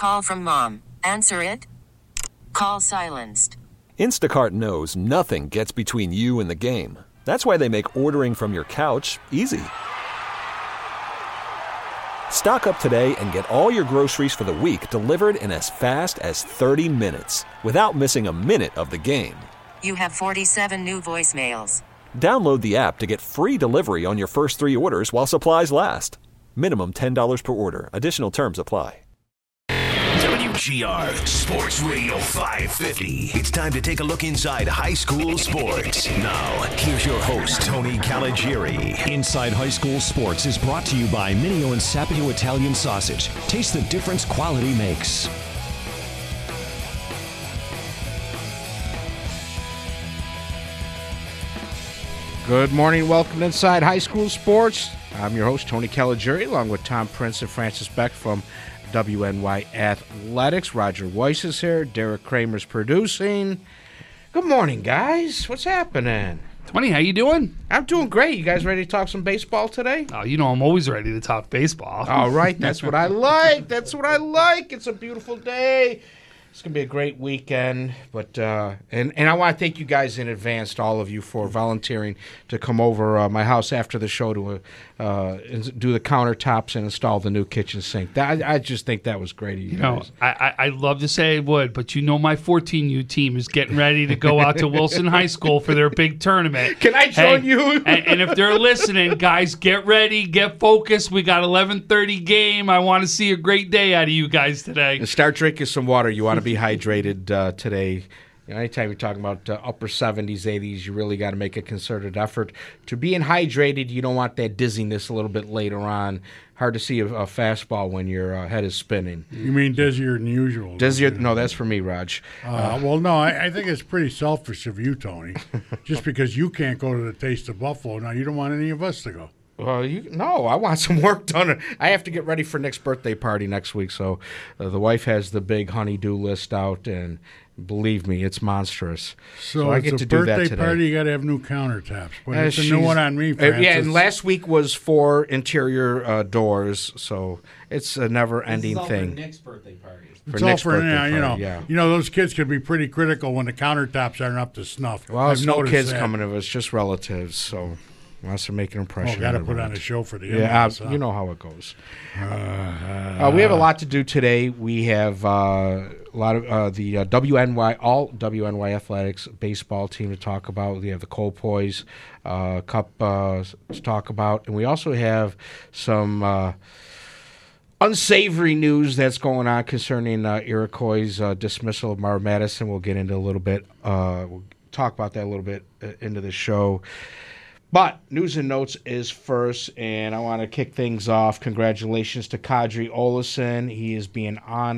Call from mom. Answer it. Call silenced. Instacart knows nothing gets between you and the game. That's why they make ordering from your couch easy. Stock up today and get all your groceries for the week delivered in as fast as 30 minutes without missing a minute of the game. You have 47 new voicemails. Download the app to get free delivery on your first 3 orders while supplies last. Minimum $10 per order. Additional terms apply. WGR Sports Radio 550. It's time to take a look inside high school sports. Now, here's your host, Tony Caligiuri. Inside High School Sports is brought to you by Mineo and Sapio Italian Sausage. Taste the difference quality makes. Good morning. Welcome to Inside High School Sports. I'm your host, Tony Caligiuri, along with Tom Prince and Francis Beck from WNY Athletics. Roger Weiss is here. Derek Kramer's producing. Good morning, guys. What's happening? Tony, how you doing? I'm doing great. You guys ready to talk some baseball today? Oh, you know I'm always ready to talk baseball. All right. That's what I like. That's what I like. It's a beautiful day. It's going to be a great weekend, but and I want to thank you guys in advance, to all of you, for volunteering to come over my house after the show to do the countertops and install the new kitchen sink. I just think that was great of you guys. I'd love to say I would, but you know my 14U team is getting ready to go out to Wilson High School for their big tournament. Can I join you? and if they're listening, guys, get ready, get focused. We got 11:30 game. I want to see a great day out of you guys today. And start drinking some water. You want to be hydrated today. You know, anytime you're talking about upper 70s, 80s, you really got to make a concerted effort to being hydrated. You don't want that dizziness a little bit later on. Hard to see a fastball when your head is spinning. You mean dizzier than usual? Dizzier? No, that's for me, Raj. Well, no, I think it's pretty selfish of you, Tony, just because you can't go to the Taste of Buffalo. Now, you don't want any of us to go. Well, no, I want some work done. I have to get ready for Nick's birthday party next week, so the wife has the big honey-do list out, and believe me, it's monstrous. So I it's get a to do that birthday today. party, you got to have new countertops. But it's a new one on me, Francis. Yeah, and last week was for interior doors, so it's a never-ending thing. For Nick's birthday party. It's all for you know, those kids can be pretty critical when the countertops aren't up to snuff. Well, there's no kids that. coming to us, just relatives, so unless they're making an impression. Got to put on a show for the in-laws. Yeah, you know how it goes. We have a lot to do today. We have a lot of the WNY Athletics baseball team to talk about. We have the Colpoys Cup to talk about, and we also have some unsavory news that's going on concerning Iroquois' dismissal of Marv Madison. We'll get into a little bit. We'll talk about that a little bit into the show. But news and notes is first, and I want to kick things off. Congratulations to Kadri Olesen. He is being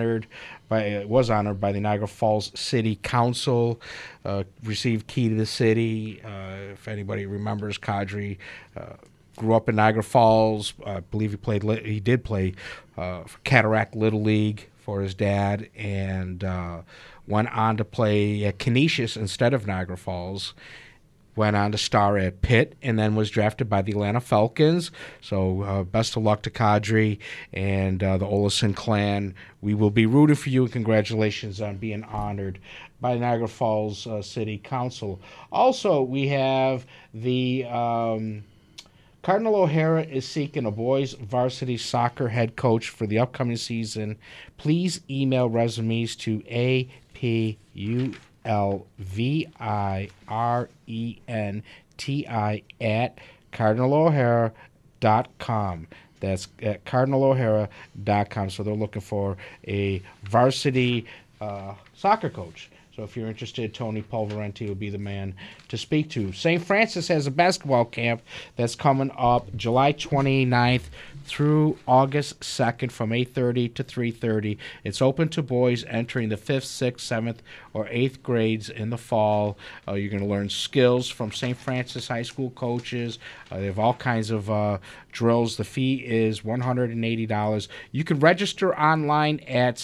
was honored by the Niagara Falls City Council. Received key to the city. If anybody remembers, Kadri grew up in Niagara Falls. I believe he did play for Cataract Little League for his dad, and went on to play at Canisius instead of Niagara Falls. Went on to star at Pitt, and then was drafted by the Atlanta Falcons. So best of luck to Kadri and the Olesen clan. We will be rooting for you, and congratulations on being honored by Niagara Falls City Council. Also, we have the Cardinal O'Hara is seeking a boys varsity soccer head coach for the upcoming season. Please email resumes to APULVIRENTI@cardinalohara.com. That's at cardinalohara.com. So they're looking for a varsity soccer coach. So if you're interested, Tony Pulverenti will be the man to speak to. St. Francis has a basketball camp that's coming up July 29th through August 2nd from 8:30 to 3:30. It's open to boys entering the 5th, 6th, 7th, or 8th grades in the fall. You're going to learn skills from St. Francis High School coaches. They have all kinds of drills. The fee is $180. You can register online at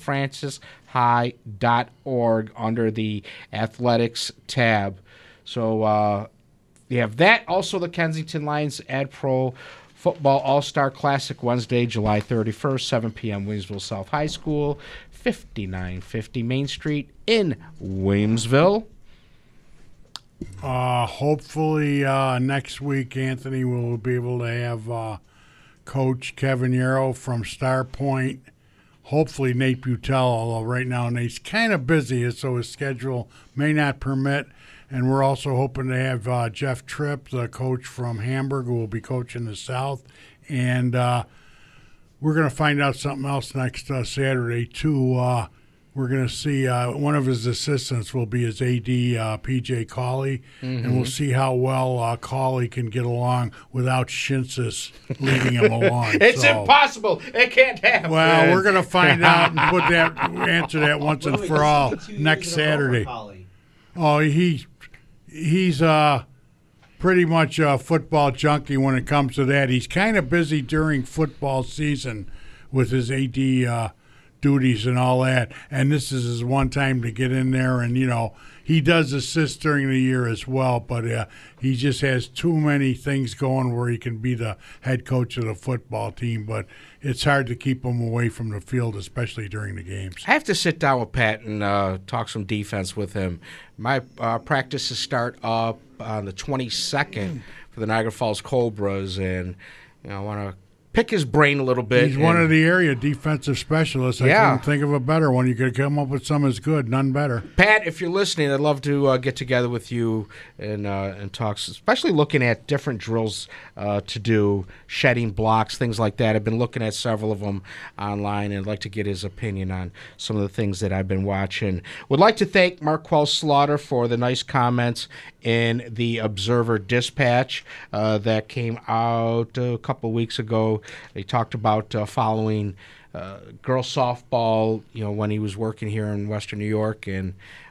stfrancis.org under the athletics tab. So you have that. Also, the Kensington Lions Ad Pro Football All-Star Classic Wednesday, July 31st, 7 p.m. Williamsville South High School, 5950 Main Street in Williamsville. Hopefully next week, Anthony will be able to have Coach Kevin Yarrow from Star Point. Hopefully Nate Butel, although right now Nate's kind of busy, so his schedule may not permit. And we're also hoping to have Jeff Tripp, the coach from Hamburg, who will be coaching the South. And we're going to find out something else next Saturday, too. We're going to see one of his assistants will be his AD, P.J. Cawley, and we'll see how well Cawley can get along without Shinsis leading him along. It's impossible. It can't happen. Well, we're going to find out and answer that once and for all next Saturday. Oh, he's pretty much a football junkie when it comes to that. He's kind of busy during football season with his AD duties and all that, and this is his one time to get in there. And he does assist during the year as well, but he just has too many things going where he can be the head coach of the football team, but it's hard to keep him away from the field, especially during the games. I have to sit down with Pat and talk some defense with him. My practices start up on the 22nd for the Niagara Falls Cobras, and I want to pick his brain a little bit. He's one of the area defensive specialists. I couldn't think of a better one. You could come up with some as good, none better. Pat, if you're listening, I'd love to get together with you and talk, especially looking at different drills to do, shedding blocks, things like that. I've been looking at several of them online, and I'd like to get his opinion on some of the things that I've been watching. Would like to thank Marquel Slaughter for the nice comments in the Observer Dispatch that came out a couple of weeks ago. They talked about following girls softball, when he was working here in Western New York, and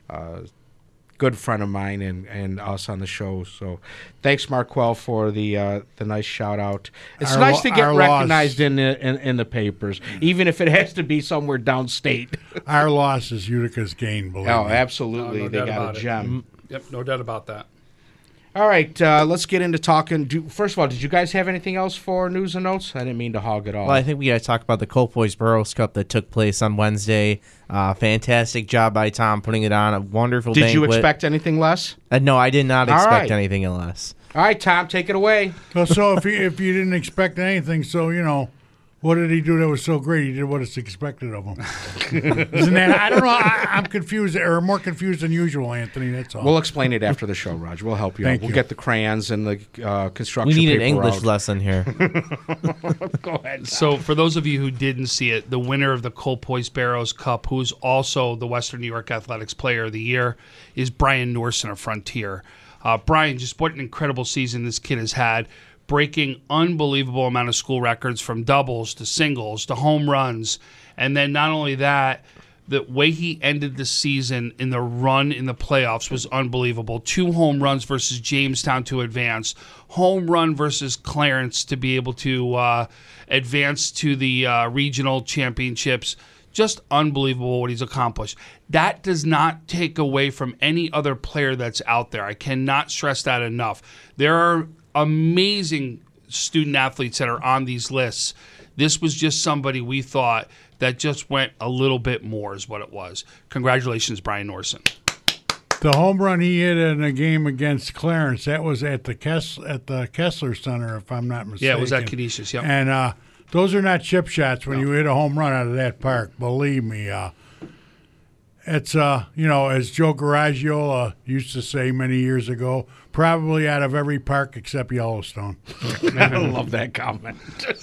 good friend of mine and us on the show. So thanks, Marquel, for the nice shout out. It's nice to get recognized in the papers, even if it has to be somewhere downstate. Our loss is Utica's gain, believe me. Oh, absolutely. No they doubt got about a it. gem. Yep, no doubt about that. All right, let's get into talking. First of all, did you guys have anything else for news and notes? I didn't mean to hog it all. Well, I think we got to talk about the Colpoys Burroughs Cup that took place on Wednesday. Fantastic job by Tom putting it on. A wonderful banquet. Did you expect anything less? No, I did not expect anything less. All right, Tom, take it away. So if you didn't expect anything, what did he do that was so great? He did what is expected of him. Isn't that? I don't know. I'm confused, or more confused than usual, Anthony. That's all. We'll explain it after the show, Roger. We'll help you out. We'll get the crayons and the construction We need paper an English out. lesson here. Go ahead, Tom. So for those of you who didn't see it, the winner of the Colpoys Barrows Cup, who's also the Western New York Athletics Player of the Year, is Brian Norson of Frontier. Brian, just what an incredible season this kid has had, breaking unbelievable amount of school records from doubles to singles to home runs. And then not only that, the way he ended the season in the run in the playoffs was unbelievable. 2 home runs versus Jamestown to advance. Home run versus Clarence to be able to advance to the regional championships. Just unbelievable what he's accomplished. That does not take away from any other player that's out there. I cannot stress that enough. There are amazing student athletes that are on these lists. This was just somebody we thought that just went a little bit more is what it was. Congratulations, Brian Norson. The home run he hit in a game against Clarence, that was at the Kessler Center, if I'm not mistaken. Yeah, it was at Canisius, yeah. And those are not chip shots when you hit a home run out of that park. Believe me. It's, as Joe Garagiola used to say many years ago, probably out of every park except Yellowstone. I love that comment.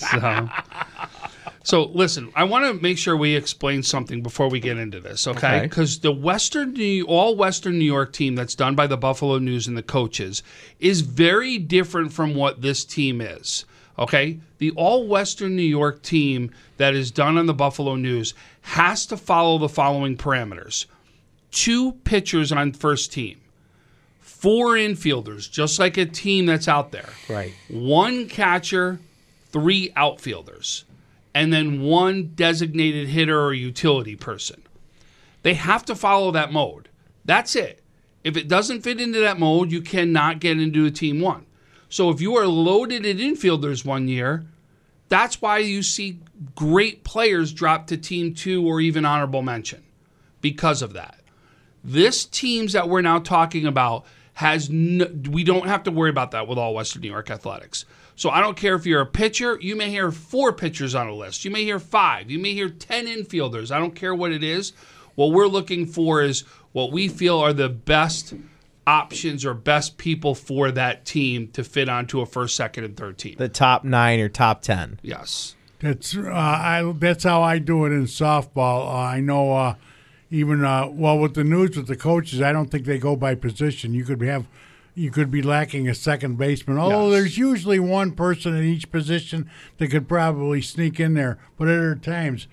So listen, I want to make sure we explain something before we get into this, okay? Because the all Western New York team that's done by the Buffalo News and the coaches is very different from what this team is, okay? The all Western New York team that is done on the Buffalo News has to follow the following parameters. 2 pitchers on first team. 4 infielders, just like a team that's out there. Right. 1 catcher, 3 outfielders, and then 1 designated hitter or utility person. They have to follow that mode. That's it. If it doesn't fit into that mode, you cannot get into a team 1. So if you are loaded at infielders one year, that's why you see great players drop to Team 2 or even honorable mention because of that. This teams that we're now talking about we don't have to worry about that with all Western New York Athletics. So I don't care if you're a pitcher. You may hear 4 pitchers on a list. You may hear 5. You may hear 10 infielders. I don't care what it is. What we're looking for is what we feel are the best options or best people for that team to fit onto a first, second, and third team. The top 9 or top 10. Yes. That's how I do it in softball. I know even with the News with the coaches, I don't think they go by position. You could be lacking a second baseman. Although there's usually one person in each position that could probably sneak in there. But at other times,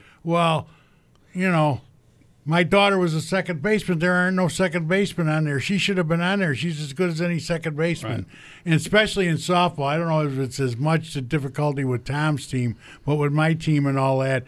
my daughter was a second baseman. There aren't no second basemen on there. She should have been on there. She's as good as any second baseman. Right. And especially in softball, I don't know if it's as much the difficulty with Tom's team, but with my team and all that,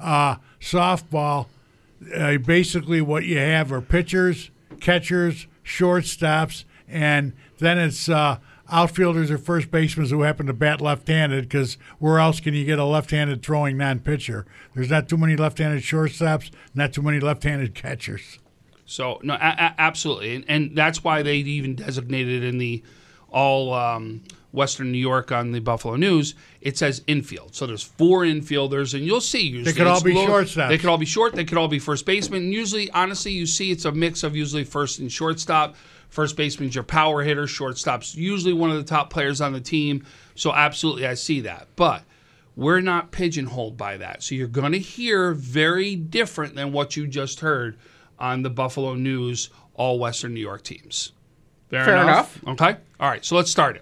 softball, basically what you have are pitchers, catchers, shortstops, and then it's outfielders or first basemen who happen to bat left-handed, because where else can you get a left-handed throwing non-pitcher? There's not too many left-handed shortstops, not too many left-handed catchers. So, no, absolutely. And that's why they even designated in the all Western New York on the Buffalo News, it says infield. So there's 4 infielders, and you'll see usually. They could all be shortstops. They could all be short. They could all be first baseman. And usually, honestly, you see it's a mix of usually first and shortstop. First baseman's your power hitter. Shortstop's usually one of the top players on the team. So absolutely, I see that. But we're not pigeonholed by that. So you're going to hear very different than what you just heard on the Buffalo News all Western New York teams. Fair enough. Okay. All right. So let's start it.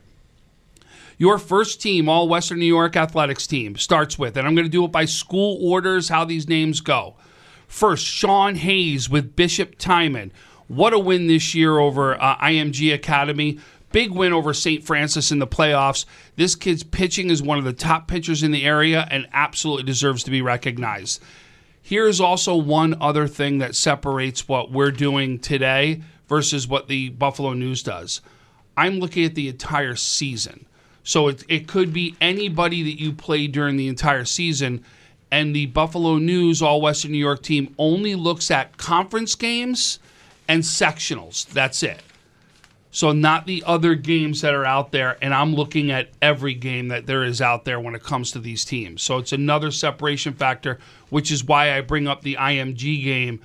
Your first team, all Western New York Athletics team, starts with, and I'm going to do it by school orders, how these names go. First, Sean Hayes with Bishop Timon. What a win this year over IMG Academy. Big win over St. Francis in the playoffs. This kid's pitching is one of the top pitchers in the area and absolutely deserves to be recognized. Here's also one other thing that separates what we're doing today versus what the Buffalo News does. I'm looking at the entire season. So it could be anybody that you play during the entire season, and the Buffalo News All Western New York team only looks at conference games and sectionals. That's it. So not the other games that are out there, and I'm looking at every game that there is out there when it comes to these teams. So it's another separation factor, which is why I bring up the IMG game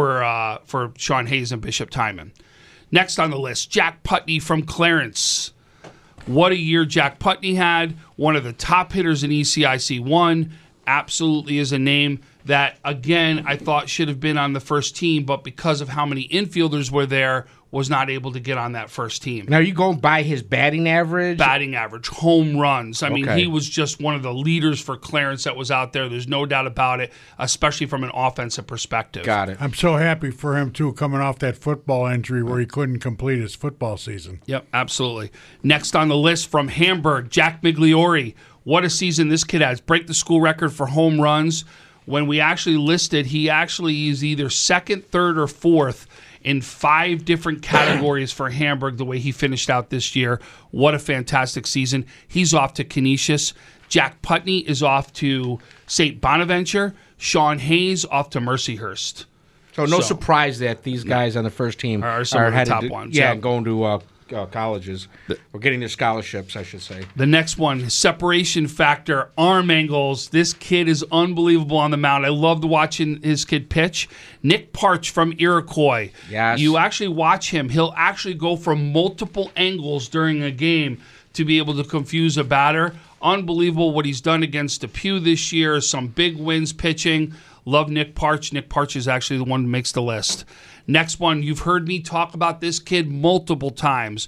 for Sean Hayes and Bishop Timon. Next on the list, Jack Putney from Clarence. What a year Jack Putney had. One of the top hitters in ECIC 1. Absolutely is a name that, again, I thought should have been on the first team, but because of how many infielders were there, was not able to get on that first team. Now, are you going by his batting average? Batting average, home runs. I mean, he was just one of the leaders for Clarence that was out there. There's no doubt about it, especially from an offensive perspective. Got it. I'm so happy for him, too, coming off that football injury where he couldn't complete his football season. Yep, absolutely. Next on the list from Hamburg, Jack Migliori. What a season this kid has. Break the school record for home runs. When we actually listed, he actually is either second, third, or fourth in 5 different categories for Hamburg, the way he finished out this year. What a fantastic season. He's off to Canisius. Jack Putney is off to St. Bonaventure. Sean Hayes off to Mercyhurst. So no surprise that these guys on the first team are some of the top ones. Yeah, going to colleges. Or getting their scholarships, I should say. The next one, separation factor, arm angles. This kid is unbelievable on the mound. I loved watching his kid pitch. Nick Parch from Iroquois. Yes. You actually watch him. He'll actually go from multiple angles during a game to be able to confuse a batter. Unbelievable what he's done against Depew this year. Some big wins pitching. Love Nick Parch. Nick Parch is actually the one who makes the list. Next one, you've heard me talk about this kid multiple times.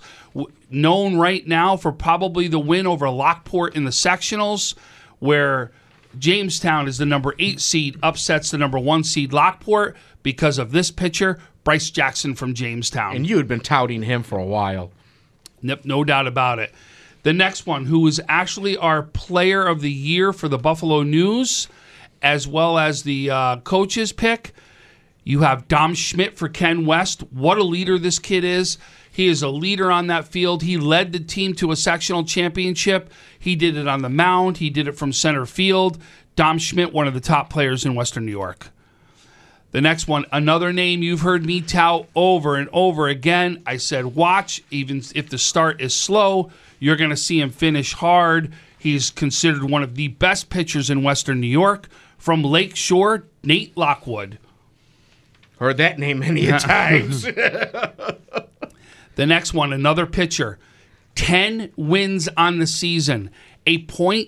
Known right now for probably the win over Lockport in the sectionals, where Jamestown is the number 8 seed, upsets the number 1 seed Lockport because of this pitcher, Bryce Jackson from Jamestown. And you had been touting him for a while. Yep, no doubt about it. The next one, who is actually our player of the year for the Buffalo News, as well as the coach's pick, you have Dom Schmidt for Ken West. What a leader this kid is. He is a leader on that field. He led the team to a sectional championship. He did it on the mound. He did it from center field. Dom Schmidt, one of the top players in Western New York. The next one, another name you've heard me tout over and over again. I said, watch, even if the start is slow, you're going to see him finish hard. He's considered one of the best pitchers in Western New York. From Lake Shore, Nate Lockwood. Heard that name many a times. The next one, another pitcher. 10 wins on the season. A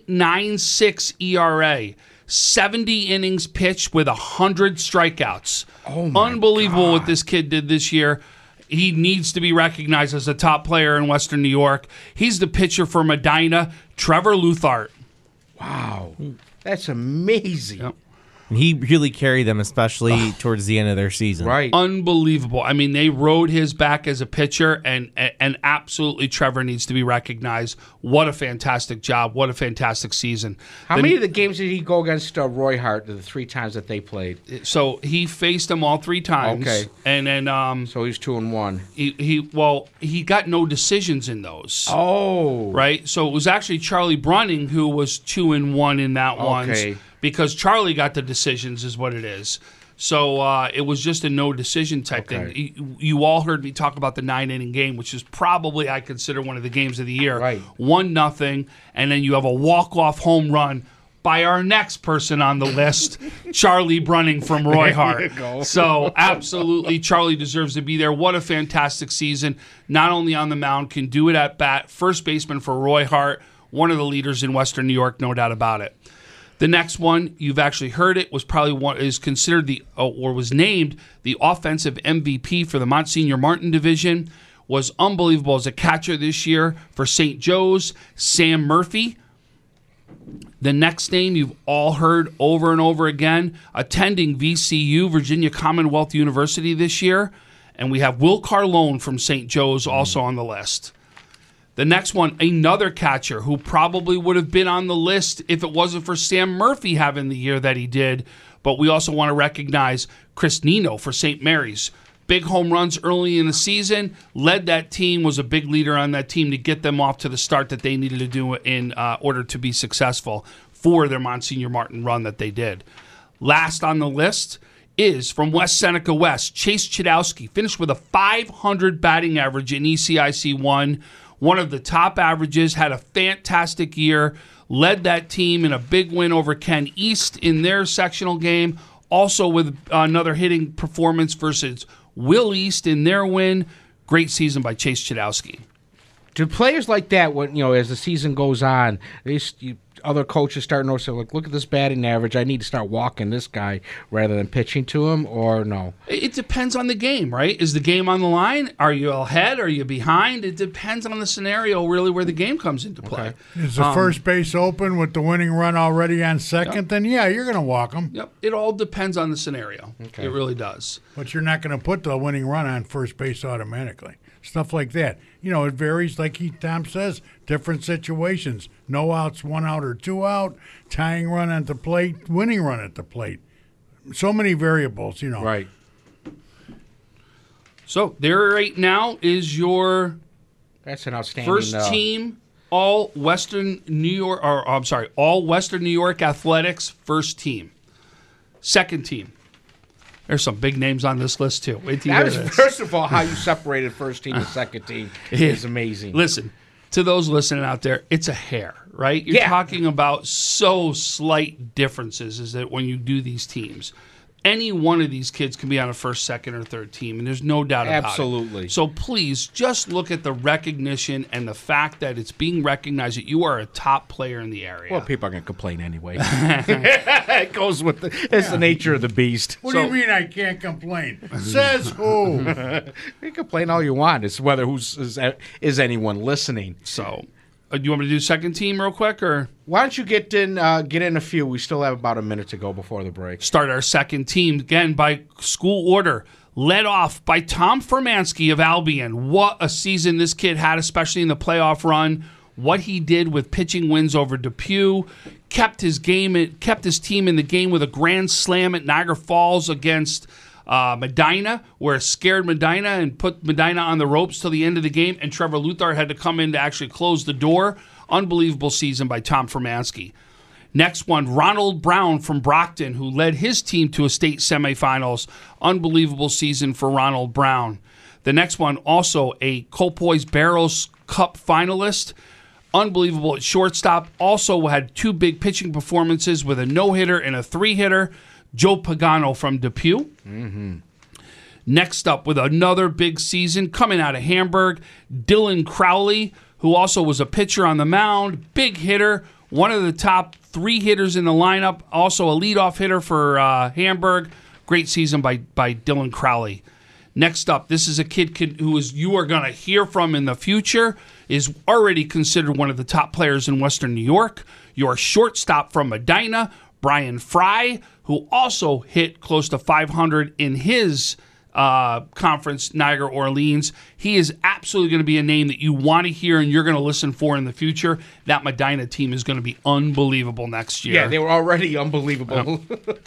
.96 ERA. 70 innings pitched with 100 strikeouts. Oh my Unbelievable God. what this kid did this year. He needs to be recognized as a top player in Western New York. He's the pitcher for Medina, Trevor Luthart. Wow. That's amazing. Yep. And he really carried them, especially towards the end of their season. Right. Unbelievable. I mean, they rode his back as a pitcher, and absolutely Trevor needs to be recognized. What a fantastic job. What a fantastic season. How many of the games did he go against Roy Hart the 3 times that they played? So he faced him all 3 times. Okay. And then So he's 2-1. he got no decisions in those. Oh. Right? So it was actually Charlie Brunning who was 2-1 in that one. Okay. Because Charlie got the decisions is what it is. So it was just a no decision type thing. You all heard me talk about the 9-inning game, which is probably, I consider, one of the games of the year. Right. 1-0, and then you have a walk-off home run by our next person on the list, Charlie Brunning from Roy Hart. So absolutely, Charlie deserves to be there. What a fantastic season. Not only on the mound, can do it at bat. First baseman for Roy Hart, one of the leaders in Western New York, no doubt about it. The next one, you've actually heard it, was probably one is considered or was named the offensive MVP for the Monsignor Martin division. Was unbelievable as a catcher this year for St. Joe's, Sam Murphy. The next name you've all heard over and over again, attending VCU, Virginia Commonwealth University this year. And we have Will Carlone from St. Joe's also on the list. The next one, another catcher who probably would have been on the list if it wasn't for Sam Murphy having the year that he did. But we also want to recognize Chris Nino for St. Mary's. Big home runs early in the season, led that team, was a big leader on that team to get them off to the start that they needed to do in order to be successful for their Monsignor Martin run that they did. Last on the list is from West Seneca West, Chase Chudowski, finished with a .500 batting average in ECIC 1. One of the top averages, had a fantastic year, led that team in a big win over Ken East in their sectional game, also with another hitting performance versus Will East in their win. Great season by Chase Chudowski. Do players like that, when as the season goes on, other coaches start noticing, like, look at this batting average, I need to start walking this guy rather than pitching to him, or no? It depends on the game, right? Is the game on the line? Are you ahead? Are you behind? It depends on the scenario, really, where the game comes into play. Is the first base open with the winning run already on second? Then, yeah, you're going to walk him. Yep. It all depends on the scenario. Okay. It really does. But you're not going to put the winning run on first base automatically. Stuff like that. It varies, like Tom says, different situations. No outs, 1 out or 2 out, tying run at the plate, winning run at the plate. So many variables, Right. So there right now is your That's an outstanding first team all Western New York, all Western New York Athletics first team. Second team. There's some big names on this list, too. Wait till you hear this. First of all, how you separated first team and second team is amazing. Listen, to those listening out there, it's a hair, right? You're talking about so slight differences is that when you do these teams. Any one of these kids can be on a first, second, or third team, and there's no doubt about it. Absolutely. So please, just look at the recognition and the fact that it's being recognized that you are a top player in the area. Well, people are going to complain anyway. It goes with it's the nature of the beast. What do you mean I can't complain? Says who? You complain all you want. It's whether is anyone listening. So, do you want me to do second team real quick, or why don't you get in a few? We still have about a minute to go before the break. Start our second team again by school order. Led off by Tom Furmansky of Albion. What a season this kid had, especially in the playoff run. What he did with pitching wins over Depew, kept his team in the game with a grand slam at Niagara Falls against Medina, where it scared Medina and put Medina on the ropes till the end of the game, and Trevor Luthar had to come in to actually close the door. Unbelievable season by Tom Formansky. Next one, Ronald Brown from Brockton, who led his team to a state semifinals. Unbelievable season for Ronald Brown. The next one, also a Colpoys Barrows Cup finalist. Unbelievable at shortstop. Also had 2 big pitching performances with a no-hitter and a 3-hitter. Joe Pagano from Depew. Mm-hmm. Next up, with another big season coming out of Hamburg, Dylan Crowley, who also was a pitcher on the mound, big hitter, one of the top 3 hitters in the lineup, also a leadoff hitter for Hamburg. Great season by Dylan Crowley. Next up, this is a kid who you are going to hear from in the future, is already considered one of the top players in Western New York. Your shortstop from Medina, Brian Fry, who also hit close to 500 in his conference, Niagara Orleans. He is absolutely going to be a name that you want to hear and you're going to listen for in the future. That Medina team is going to be unbelievable next year. Yeah, they were already unbelievable.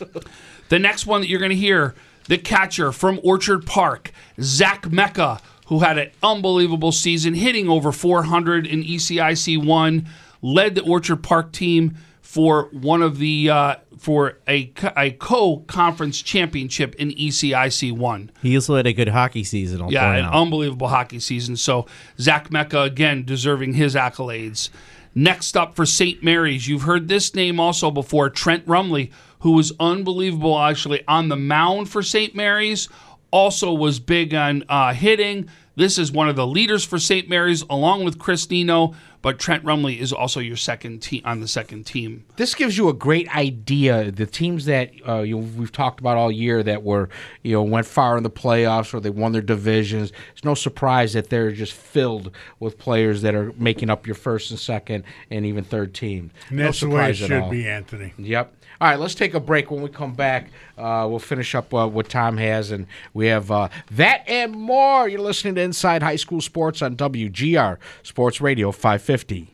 The next one that you're going to hear, the catcher from Orchard Park, Zach Mecca, who had an unbelievable season, hitting over 400 in ECIC 1, led the Orchard Park team for one of the for a co-conference championship in ECIC 1. He also had a good hockey season. An unbelievable hockey season. So Zach Mecca, again, deserving his accolades. Next up for St. Mary's, you've heard this name also before, Trent Rumley, who was unbelievable actually on the mound for St. Mary's, also was big on hitting. This is one of the leaders for St. Mary's, along with Chris Nino, but Trent Rumley is also your second team on the second team. This gives you a great idea. The teams that we've talked about all year that were went far in the playoffs or they won their divisions. It's no surprise that they're just filled with players that are making up your first and second and even third team. And that's the way it should be, Anthony. Yep. All right, let's take a break. When we come back, we'll finish up what Tom has, and we have that and more. You're listening to Inside High School Sports on WGR Sports Radio 550.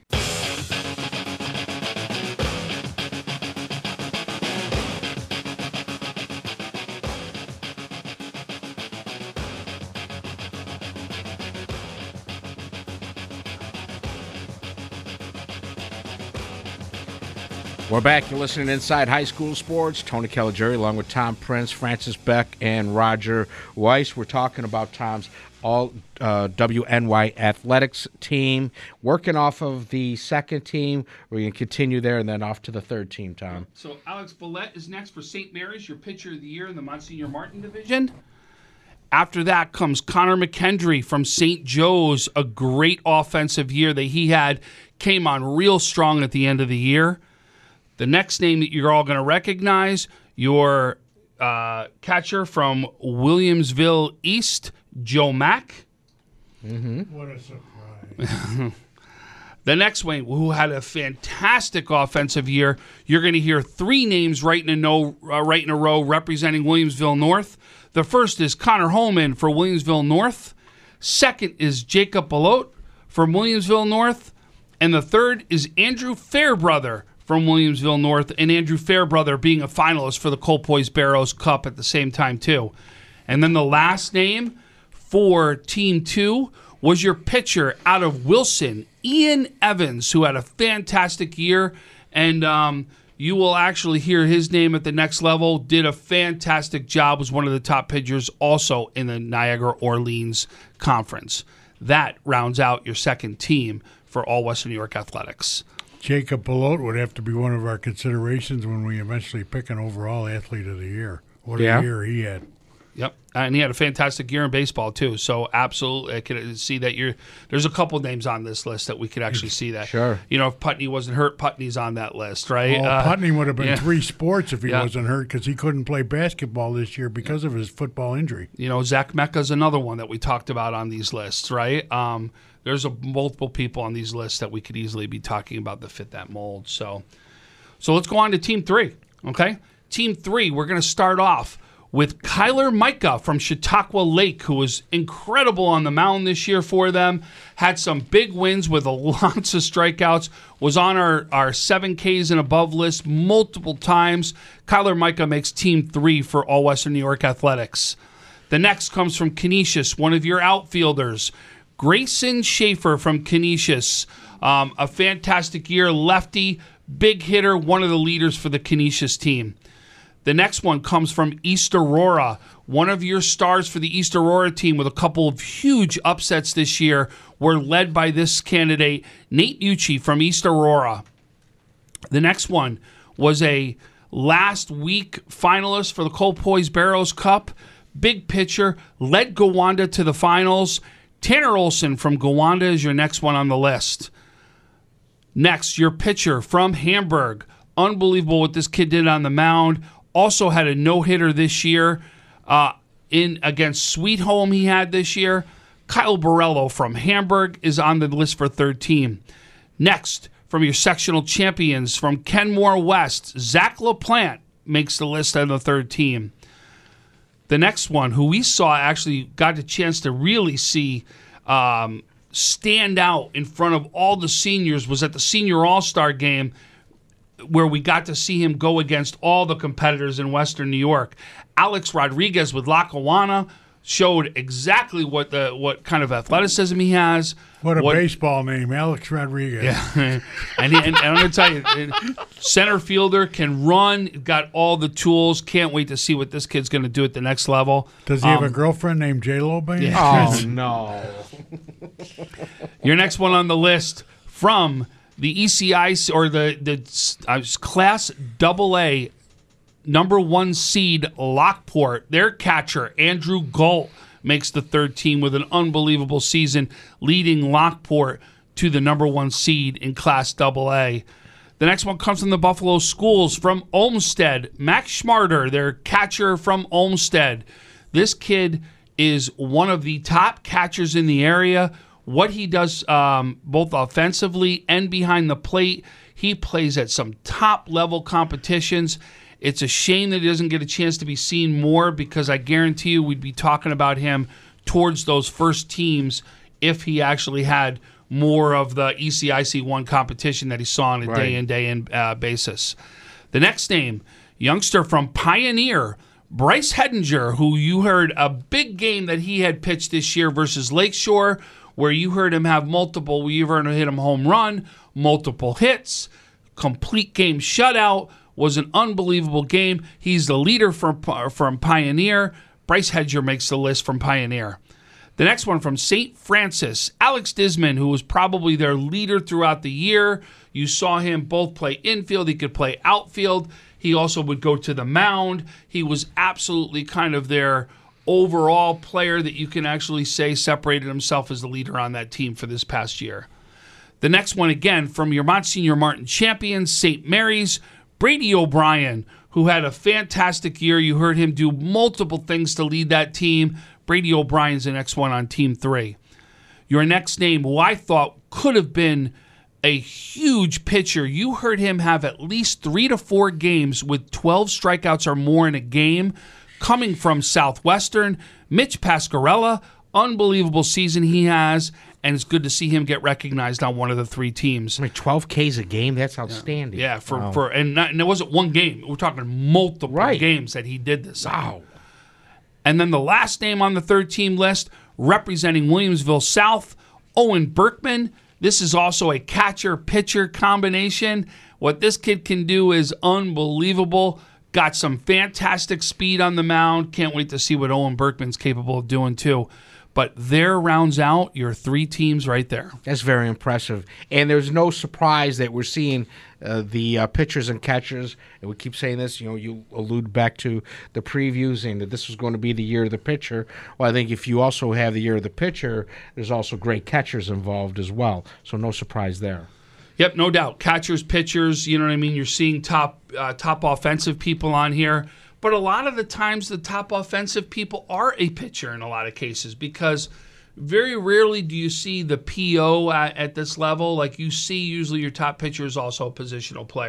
We're back. You're listening to Inside High School Sports. Tony Caligiuri along with Tom Prince, Francis Beck, and Roger Weiss. We're talking about Tom's all WNY athletics team, working off of the second team. We're going to continue there and then off to the third team, Tom. So Alex Billette is next for St. Mary's, your pitcher of the year in the Monsignor Martin division. After that comes Connor McKendry from St. Joe's, a great offensive year that he had, came on real strong at the end of the year. The next name that you're all going to recognize, your catcher from Williamsville East, Joe Mack. Mm-hmm. What a surprise. The next one, who had a fantastic offensive year, you're going to hear 3 names right in a row representing Williamsville North. The first is Connor Holman for Williamsville North. Second is Jacob Belote from Williamsville North. And the third is Andrew Fairbrother from Williamsville North, and Andrew Fairbrother being a finalist for the Colpoys Barrows Cup at the same time, too. And then the last name for Team 2 was your pitcher out of Wilson, Ian Evans, who had a fantastic year, and you will actually hear his name at the next level. Did a fantastic job, was one of the top pitchers also in the Niagara Orleans Conference. That rounds out your second team for all Western New York athletics. Jacob Belote would have to be one of our considerations when we eventually pick an overall athlete of the year. What a year he had. Yep, and he had a fantastic year in baseball, too. So, absolutely, I could see that there's a couple names on this list that we could actually see that. Sure. If Putney wasn't hurt, Putney's on that list, right? Well, Putney would have been 3 sports if he wasn't hurt because he couldn't play basketball this year because of his football injury. Zach Mecca's another one that we talked about on these lists, right? There's multiple people on these lists that we could easily be talking about that fit that mold. So let's go on to Team 3, okay? Team 3, we're going to start off with Kyler Micah from Chautauqua Lake, who was incredible on the mound this year for them. Had some big wins with lots of strikeouts. Was on our 7Ks and above list multiple times. Kyler Micah makes Team 3 for All Western New York Athletics. The next comes from Canisius, one of your outfielders, Grayson Schaefer from Canisius. A fantastic year, lefty, big hitter, one of the leaders for the Canisius team. The next one comes from East Aurora, one of your stars for the East Aurora team with a couple of huge upsets this year were led by this candidate, Nate Ucci from East Aurora. The next one was a last week finalist for the Colpoys Barrows Cup, big pitcher, led Gowanda to the finals. Tanner Olson from Gowanda is your next one on the list. Next, your pitcher from Hamburg. Unbelievable what this kid did on the mound. Also had a no-hitter this year in against Sweet Home he had this year. Kyle Borello from Hamburg is on the list for third team. Next, from your sectional champions from Kenmore West, Zach LaPlante makes the list on the third team. The next one, who we saw actually got a chance to really see stand out in front of all the seniors, was at the Senior All-Star game, where we got to see him go against all the competitors in Western New York. Alex Rodriguez with Lackawanna showed exactly what kind of athleticism he has. What a baseball name, Alex Rodriguez. Yeah. and I'm going to tell you, center fielder, can run, got all the tools. Can't wait to see what this kid's going to do at the next level. Does he have a girlfriend named J-Lo? Yeah. Oh, no. Your next one on the list from the ECI, or the Class AA number 1 seed Lockport, their catcher, Andrew Galt, makes the third team with an unbelievable season, leading Lockport to the number 1 seed in Class AA. The next one comes from the Buffalo Schools from Olmsted. Max Schmarter, their catcher from Olmsted. This kid is one of the top catchers in the area. What he does both offensively and behind the plate, he plays at some top-level competitions. It's a shame that he doesn't get a chance to be seen more, because I guarantee you we'd be talking about him towards those first teams if he actually had more of the ECIC1 competition that he saw on a day-in basis. The next name, youngster from Pioneer, Bryce Hedinger, who you heard a big game that he had pitched this year versus Lakeshore, where you heard him have multiple, you heard him hit him home run, multiple hits, complete game shutout, was an unbelievable game. He's the leader from Pioneer. Bryce Hedger makes the list from Pioneer. The next one from St. Francis, Alex Disman, who was probably their leader throughout the year. You saw him both play infield, he could play outfield. He also would go to the mound. He was absolutely kind of their overall player that you can actually say separated himself as the leader on that team for this past year. The next one, again, from your Monsignor Martin champions, St. Mary's, Brady O'Brien, who had a fantastic year. You heard him do multiple things to lead that team. Brady O'Brien's the next one on Team 3. Your next name, who I thought could have been a huge pitcher, you heard him have at least 3 to 4 games with 12 strikeouts or more in a game, coming from Southwestern, Mitch Pasquarella. Unbelievable season he has, and it's good to see him get recognized on one of the 3 teams. I mean, 12 Ks a game, that's outstanding. Yeah, and it wasn't one game. We're talking multiple games that he did this. Wow. And then the last name on the third team list, representing Williamsville South, Owen Berkman. This is also a catcher-pitcher combination. What this kid can do is unbelievable. Got some fantastic speed on the mound. Can't wait to see what Owen Berkman's capable of doing too. But there rounds out your 3 teams right there. That's very impressive. And there's no surprise that we're seeing the pitchers and catchers, and we keep saying this, you allude back to the previews and that this was going to be the year of the pitcher. Well, I think if you also have the year of the pitcher, there's also great catchers involved as well. So no surprise there. Yep, no doubt. Catchers, pitchers, you know what I mean? You're seeing top offensive people on here. But a lot of the times the top offensive people are a pitcher in a lot of cases, because very rarely do you see the PO at this level. Like you see usually your top pitcher is also a positional player,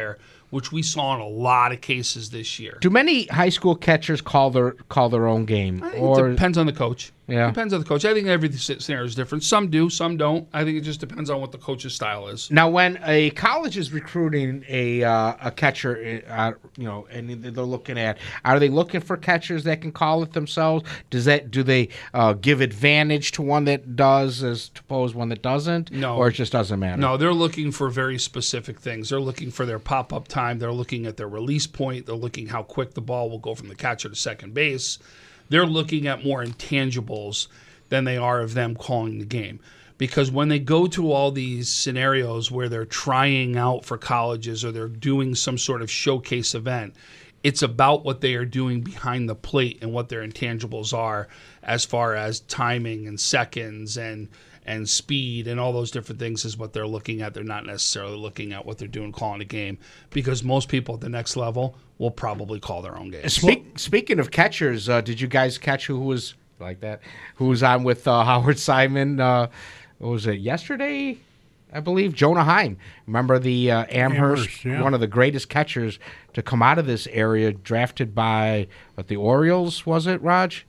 which we saw in a lot of cases this year. Do many high school catchers call their own game? I think it depends on the coach. Yeah. Depends on the coach. I think every scenario is different. Some do, some don't. I think it just depends on what the coach's style is. Now, when a college is recruiting a catcher, and they're looking at, are they looking for catchers that can call it themselves? Do they give advantage to one that does as opposed to one that doesn't? No. Or it just doesn't matter? No, they're looking for very specific things. They're looking for their pop-up time. They're looking at their release point. They're looking how quick the ball will go from the catcher to second base. They're looking at more intangibles than they are of them calling the game. Because when they go to all these scenarios where they're trying out for colleges or they're doing some sort of showcase event, it's about what they are doing behind the plate and what their intangibles are as far as timing and seconds and speed and all those different things is what they're looking at. They're not necessarily looking at what they're doing calling a game, because most people at the next level will probably call their own game. Speaking of catchers, did you guys catch who was like that? Who was on with Howard Simon? What was it, yesterday? I believe Jonah Heim. Remember the Amherst, yeah. One of the greatest catchers to come out of this area, drafted by the Orioles, was it, Raj?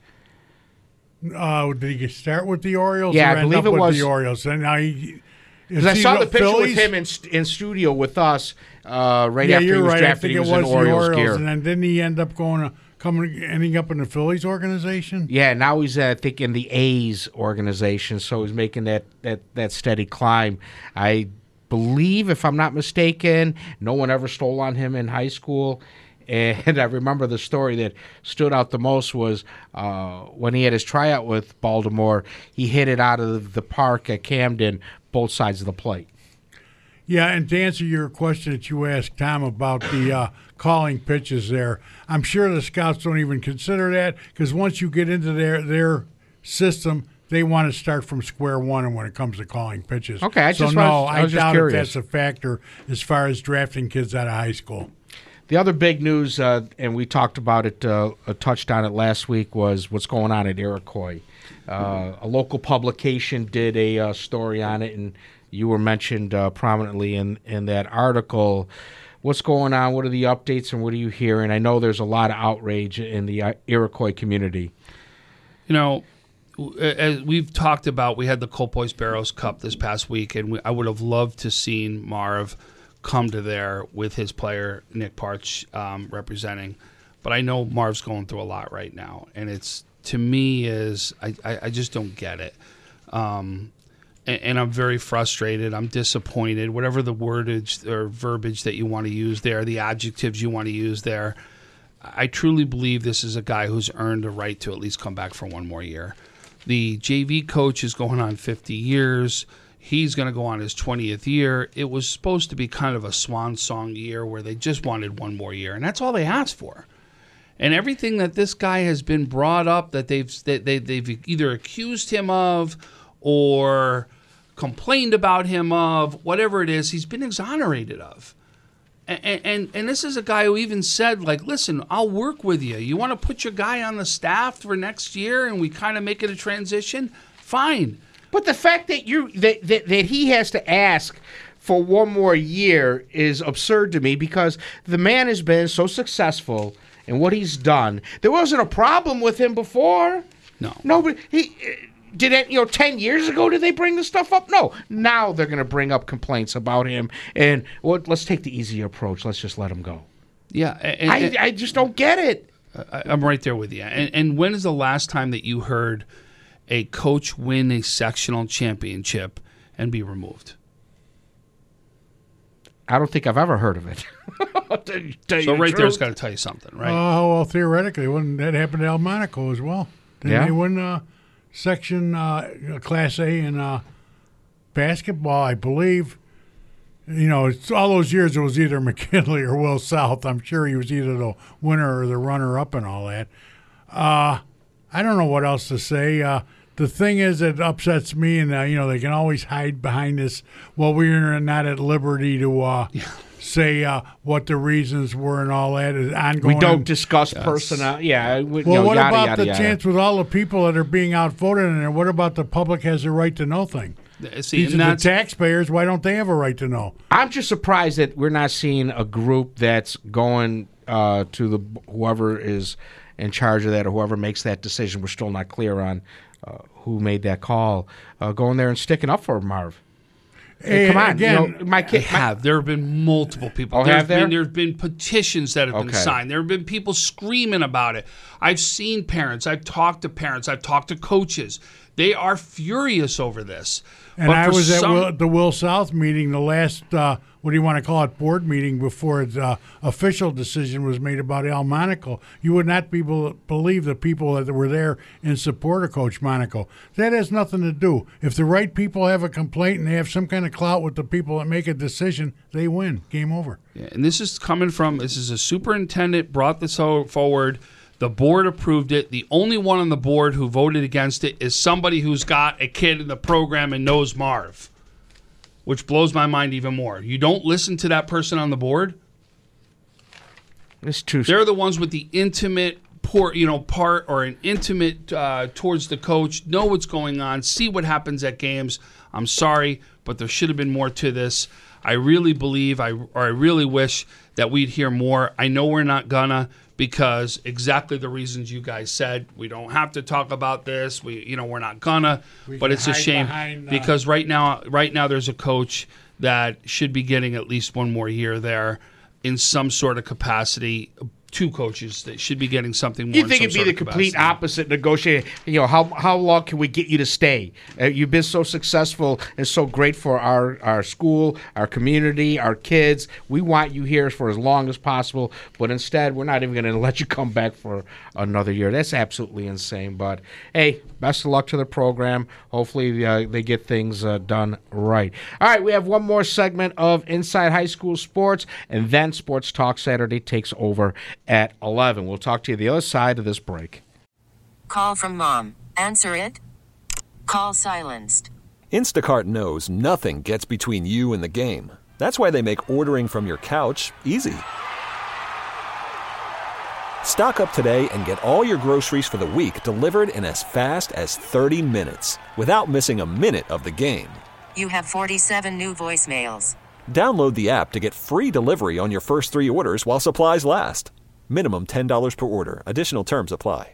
Did he start with the Orioles? Yeah, or I believe end it up with was the Orioles. And now because I saw the picture with him in studio with us right after he was drafted. He was in Orioles gear. And then didn't he end up ending up in the Phillies organization? Yeah, now he's I think in the A's organization, so he's making that steady climb. I believe, if I'm not mistaken, no one ever stole on him in high school. And I remember the story that stood out the most was when he had his tryout with Baltimore, he hit it out of the park at Camden, both sides of the plate. Yeah, and to answer your question that you asked, Tom, about the calling pitches there, I'm sure the scouts don't even consider that, because once you get into their system, they want to start from square one when it comes to calling pitches. Okay, I doubt curious. if that's a factor as far as drafting kids out of high school. The other big news, and we talked about it, touched on it last week, was what's going on at Iroquois. A local publication did a story on it, and you were mentioned prominently in that article. What's going on? What are the updates, and what are you hearing? I know there's a lot of outrage in the Iroquois community. You know, as we've talked about, we had the Colpois Barrows Cup this past week, and I would have loved to seen Marv come to there with his player Nick Parch representing, but I know Marv's going through a lot right now, and it's, to me, is I just don't get it, and I'm very frustrated. I'm disappointed. Whatever the wordage or verbiage that you want to use there, the adjectives you want to use there, I truly believe this is a guy who's earned a right to at least come back for one more year. The JV coach is going on 50 years. He's going to go on his 20th year. It was supposed to be kind of a swan song year where they just wanted one more year, and that's all they asked for. And everything that this guy has been brought up that they've either accused him of or complained about him of, whatever it is, he's been exonerated of. And this is a guy who even said, like, listen, I'll work with you. You want to put your guy on the staff for next year and we kind of make it a transition? Fine. But the fact that that he has to ask for one more year is absurd to me, because the man has been so successful in what he's done. There wasn't a problem with him before. No. Nobody. He did it. 10 years ago, did they bring this stuff up? No. Now they're going to bring up complaints about him, and let's take the easy approach. Let's just let him go. Yeah, I just don't get it. I'm right there with you. And when is the last time that you heard a coach win a sectional championship and be removed? I don't think I've ever heard of it. So right there's got to tell you something, right? Well, theoretically, wouldn't that happen to El Monaco as well? Didn't they win section Class A in basketball, I believe? It's all those years it was either McKinley or Will South. I'm sure he was either the winner or the runner-up and all that. I don't know what else to say. The thing is that upsets me, and they can always hide behind this. Well, we're not at liberty to say what the reasons were and all that. Is ongoing. We don't discuss personnel. Yeah. Well, what about the chance with all the people that are being outvoted, and what about the public has a right to know things? See, These are the taxpayers. Why don't they have a right to know? I'm just surprised that we're not seeing a group that's going to the whoever is in charge of that or whoever makes that decision. We're still not clear on who made that call. Going there and sticking up for Marv. Hey, come on, again, There have been multiple people. There's been petitions that have been signed. There have been people screaming about it. I've seen parents. I've talked to parents. I've talked to coaches. They are furious over this. And I was at the Will South meeting, the last, what do you want to call it, board meeting before its official decision was made about Al Monaco. You would not believe the people that were there in support of Coach Monaco. That has nothing to do. If the right people have a complaint and they have some kind of clout with the people that make a decision, they win. Game over. Yeah, and this is a superintendent brought this forward. The board approved it. The only one on the board who voted against it is somebody who's got a kid in the program and knows Marv, which blows my mind even more. You don't listen to that person on the board? It's true. They're the ones with the intimate part or an intimate towards the coach, know what's going on, see what happens at games. I'm sorry, but there should have been more to this. I really believe, I really wish that we'd hear more. I know we're not gonna, because exactly the reasons you guys said. We don't have to talk about this. We're not gonna. But it's a shame because right now there's a coach that should be getting at least one more year there in some sort of capacity. Two coaches that should be getting something more. You think it'd be the complete opposite negotiating? How long can we get you to stay? You've been so successful and so great for our school, our community, our kids. We want you here for as long as possible, but instead we're not even going to let you come back for another year. That's absolutely insane. But hey, best of luck to the program. Hopefully they get things done right. All right, we have one more segment of Inside High School Sports, and then Sports Talk Saturday takes over at 11. We'll talk to you the other side of this break. Call from mom. Answer it. Call silenced. Instacart knows nothing gets between you and the game. That's why they make ordering from your couch easy. Stock up today and get all your groceries for the week delivered in as fast as 30 minutes without missing a minute of the game. You have 47 new voicemails. Download the app to get free delivery on your first 3 orders while supplies last. Minimum $10 per order. Additional terms apply.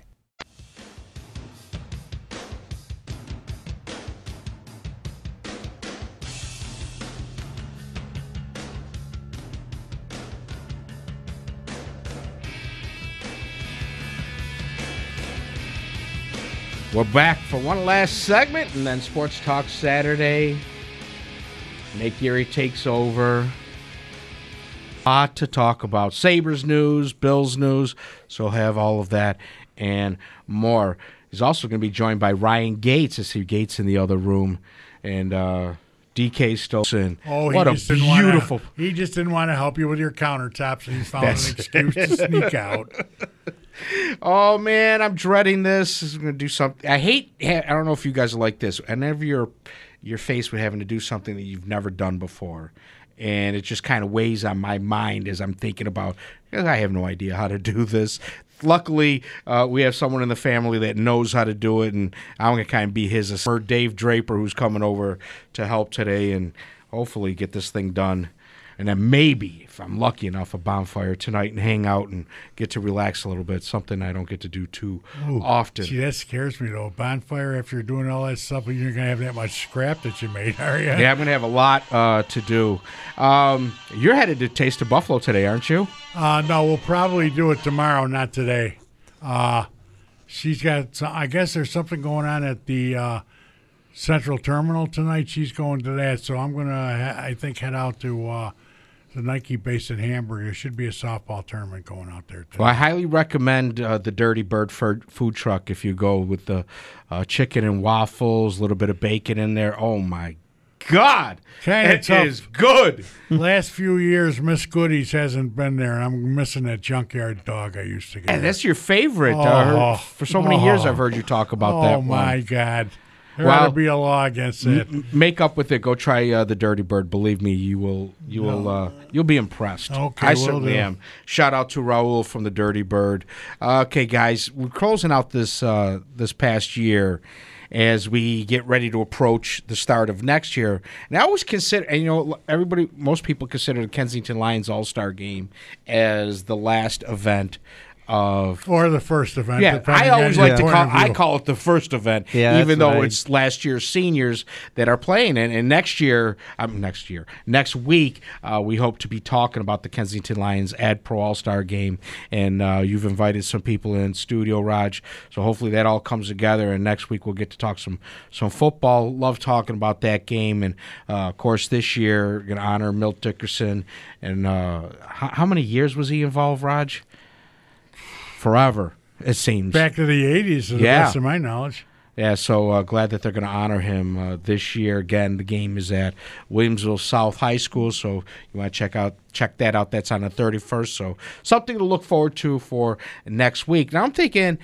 We're back for one last segment, and then Sports Talk Saturday. Nate Geary takes over. A lot to talk about. Sabres news, Bills news, so have all of that and more. He's also going to be joined by Ryan Gates. I see Gates in the other room, and DK Stolson. Oh, what a beautiful. He just didn't want to help you with your countertops, and he found an excuse to sneak out. Oh, man, I'm dreading this. This is going to do something. I don't know if you guys are like this. Whenever you're faced with having to do something that you've never done before, and it just kind of weighs on my mind as I'm thinking about, I have no idea how to do this. Luckily, we have someone in the family that knows how to do it, and I'm going to kind of be his assistant, Dave Draper, who's coming over to help today and hopefully get this thing done. And then maybe, if I'm lucky enough, a bonfire tonight and hang out and get to relax a little bit, something I don't get to do too often. See, that scares me, though. Bonfire, after you're doing all that stuff, you're going to have that much scrap that you made, are you? Yeah, I'm going to have a lot to do. You're headed to Taste of Buffalo today, aren't you? No, we'll probably do it tomorrow, not today. She's got, I guess there's something going on at the Central Terminal tonight. She's going to that, so I'm going to, I think, head out to the Nike base in Hamburg. There should be a softball tournament going out there today. Well, I highly recommend the Dirty Bird food truck if you go with the chicken and waffles, a little bit of bacon in there. Oh, my God. It is good. Last few years, Miss Goodies hasn't been there, and I'm missing that junkyard dog I used to get. And that's your favorite. For so many years I've heard you talk about that one. Oh, my God. There ought to be a law against that. Make up with it. Go try the Dirty Bird. Believe me, you'll be impressed. Okay, I will certainly do. am. Shout out to Raul from the Dirty Bird. Okay, guys, we're closing out this past year as we get ready to approach the start of next year. And I always consider, and most people consider the Kensington Lions All-Star Game as the last event or the first event. Yeah, I always like to call it the first event, even though it's last year's seniors that are playing. And next week, we hope to be talking about the Kensington Lions Ad Pro All-Star Game. And you've invited some people in studio, Raj. So hopefully that all comes together. And next week we'll get to talk some football. Love talking about that game. And, of course, this year, we're going to honor Milt Dickerson. And how many years was he involved, Raj? Forever, it seems. Back to the 80s, to the best of my knowledge. Yeah, so glad that they're going to honor him this year. Again, the game is at Williamsville South High School, so you want to check that out. That's on the 31st, so something to look forward to for next week. Now I'm thinking,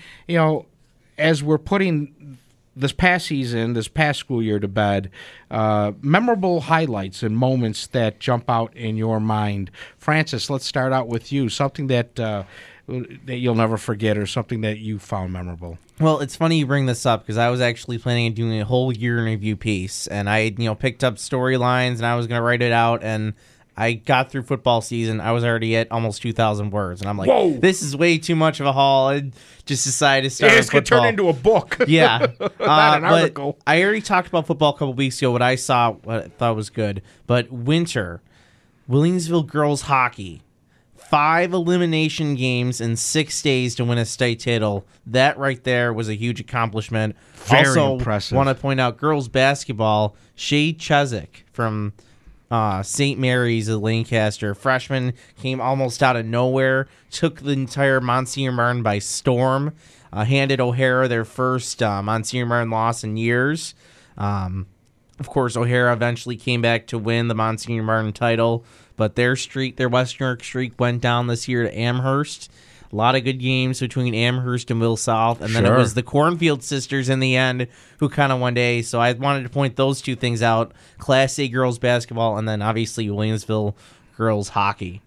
as we're putting this past season, this past school year to bed, memorable highlights and moments that jump out in your mind. Francis, let's start out with you. Something that you'll never forget, or something that you found memorable. Well, it's funny you bring this up because I was actually planning on doing a whole year in review piece, and I picked up storylines and I was going to write it out, and I got through football season. I was already at almost 2,000 words, and I'm like, whoa, this is way too much of a haul. I just decided to start with football. It's going to turn into a book. Yeah. Not an article. I already talked about football a couple weeks ago, what I saw, what I thought was good. But winter, Williamsville girls hockey, 5 elimination games in 6 days to win a state title. That right there was a huge accomplishment. Very impressive. Want to point out girls basketball, Shay Chezik from St. Mary's of Lancaster, freshman, came almost out of nowhere, took the entire Monsignor Martin by storm, handed O'Hara their first Monsignor Martin loss in years. Of course, O'Hara eventually came back to win the Monsignor Martin title, but their Western York streak went down this year to Amherst. A lot of good games between Amherst and Will South, and then it was the Cornfield sisters in the end who kind of won day. So I wanted to point those two things out: Class A girls basketball, and then obviously Williamsville girls hockey.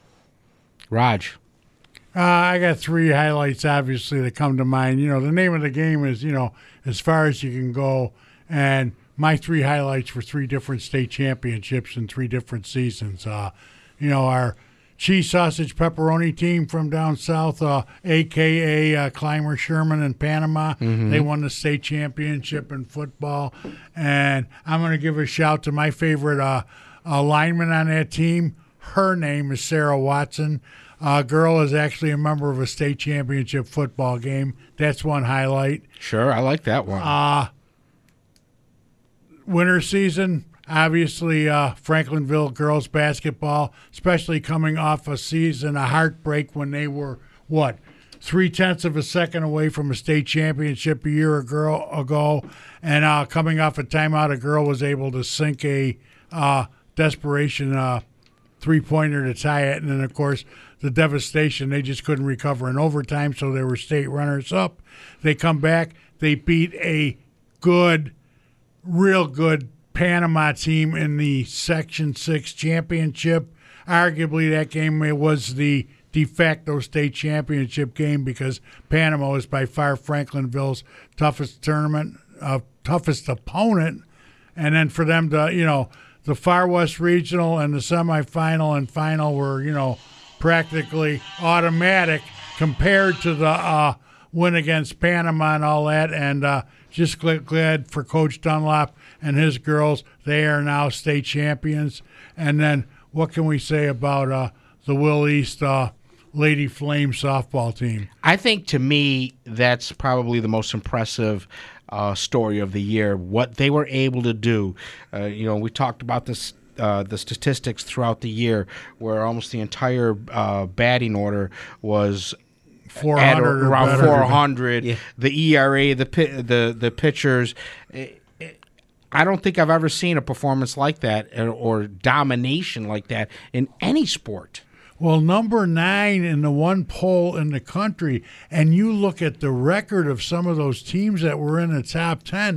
Raj. I got 3 highlights, obviously, that come to mind. The name of the game is, as far as you can go, and my 3 highlights were 3 different state championships in 3 different seasons. Our cheese sausage pepperoni team from down south, a.k.a. Clymer Sherman in Panama. Mm-hmm. They won the state championship in football. And I'm going to give a shout to my favorite lineman on that team. Her name is Sarah Watson. Girl is actually a member of a state championship football game. That's one highlight. Sure, I like that one. Winter season, obviously, Franklinville girls basketball, especially coming off a heartbreak when they were, 0.3 of a second away from a state championship a year ago. And coming off a timeout, a girl was able to sink a desperation three-pointer to tie it. And then, of course, the devastation, they just couldn't recover in overtime, so they were state runners-up. They come back. They beat a real good Panama team in the Section 6 championship. Arguably, that game was the de facto state championship game because Panama was by far Franklinville's toughest opponent. And then for them to, the Far West Regional and the semifinal and final were, practically automatic compared to the win against Panama and all that. And just glad for Coach Dunlop and his girls. They are now state champions. And then what can we say about the Will East Lady Flame softball team? I think, to me, that's probably the most impressive story of the year, what they were able to do. We talked about this, the statistics throughout the year where almost the entire batting order was 400 around 400. Yeah. The ERA, the pitchers. I don't think I've ever seen a performance like that or domination like that in any sport. Well, number 9 in the one poll in the country, and you look at the record of some of those teams that were in the top 10,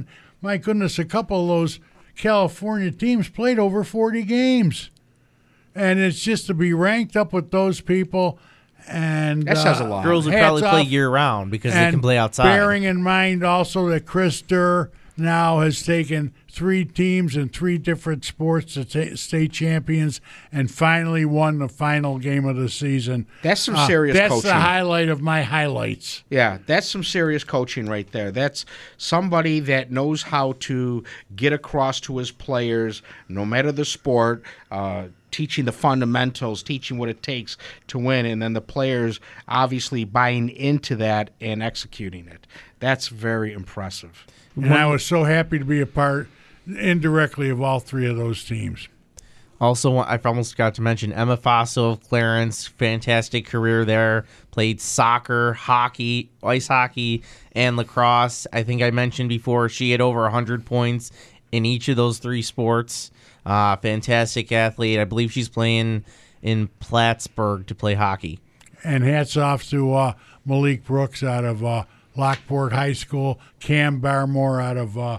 my goodness, a couple of those California teams played over 40 games. And it's just to be ranked up with those people. And That says a lot. Girls would hats probably play off. year-round because they And can play outside. Bearing in mind also that Chris Durr now has taken 3 teams in 3 different sports to state champions and finally won the final game of the season. That's some serious that's coaching. the highlight of my highlights. Yeah, that's some serious coaching right there. That's somebody that knows how to get across to his players, no matter the sport, teaching the fundamentals, teaching what it takes to win, and then the players obviously buying into that and executing it. That's very impressive. And I was so happy to be a part indirectly of all 3 of those teams. Also, I almost forgot to mention Emma Faso of Clarence. Fantastic career there. Played soccer, hockey, ice hockey, and lacrosse. I think I mentioned before she had over 100 points in each of those 3 sports. Fantastic athlete. I believe she's playing in Plattsburgh to play hockey. And hats off to Malik Brooks out of Lockport High School, Cam Barmore out of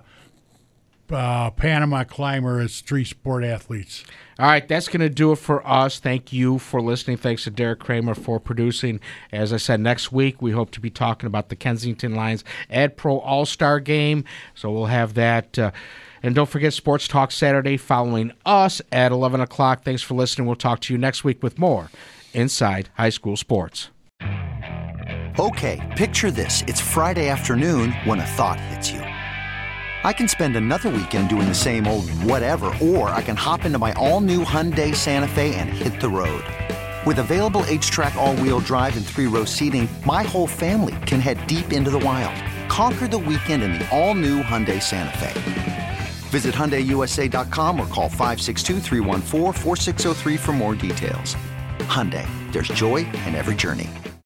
Panama Climber as 3 sport athletes. All right, that's going to do it for us. Thank you for listening. Thanks to Derek Kramer for producing. As I said, next week we hope to be talking about the Kensington Lions Ed Pro All-Star Game. So we'll have that. And don't forget Sports Talk Saturday following us at 11 o'clock. Thanks for listening. We'll talk to you next week with more Inside High School Sports. Okay, picture this. It's Friday afternoon when a thought hits you. I can spend another weekend doing the same old whatever, or I can hop into my all-new Hyundai Santa Fe and hit the road. With available H-Track all-wheel drive and 3-row seating, my whole family can head deep into the wild. Conquer the weekend in the all-new Hyundai Santa Fe. Visit HyundaiUSA.com or call 562-314-4603 for more details. Hyundai, there's joy in every journey.